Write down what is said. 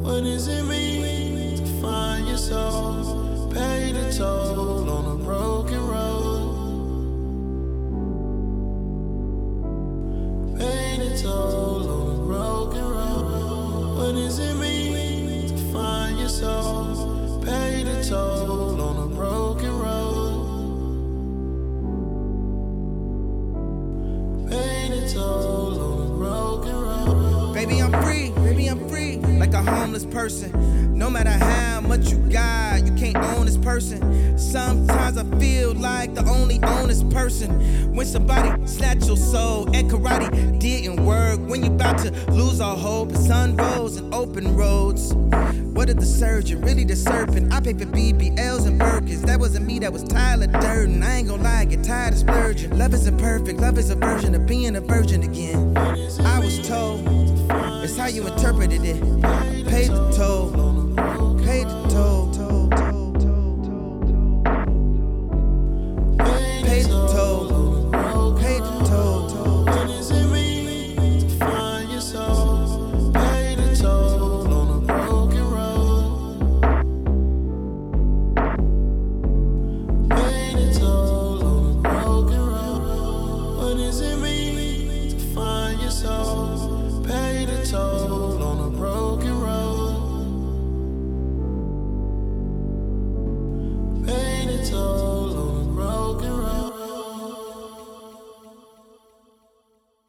What does it mean to find your soul? Pay the toll on a broken road. Pay the toll on a broken road. What does it mean to find your soul? Pay the toll on a broken road. Pay the toll on a broken road. Baby, I'm free, like a homeless person. No matter how much you got, you can't own this person. Sometimes I feel like the only honest person. When somebody snatch your soul at karate didn't work. When you about to lose all hope, the sun rose and open roads. What if the surgeon, really the serpent? I pay for BBLs and Birkins. That wasn't me, that was Tyler Durden. I ain't gonna lie, I get tired of splurging. Love isn't perfect, love is a version of being a virgin again. I was told, it's how you interpreted it.